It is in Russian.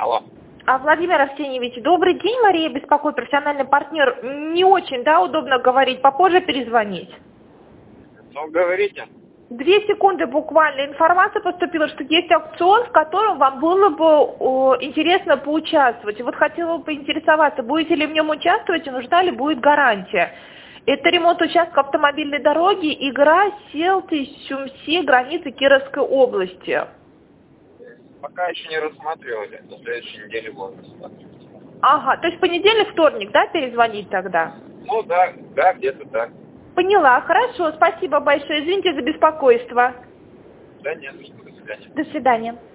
Алло. Владимир Арсеньевич, добрый день, Мария беспокоит, профессиональный партнер. Не очень, да, удобно говорить, попозже перезвонить? Ну, говорите. 2 секунды буквально. Информация поступила, что есть аукцион, в котором вам было бы интересно поучаствовать. И вот хотела бы поинтересоваться, будете ли в нем участвовать и нужна ли будет гарантия. Это ремонт участка автомобильной дороги, игра Селты-Сюмси, границы Кировской области. Пока еще не рассматривали, на следующей неделе будем рассматривать. Ага, то есть понедельник, вторник, да, перезвонить тогда? Ну да, где-то так. Поняла, хорошо, спасибо большое, извините за беспокойство. Да нет, до свидания. До свидания.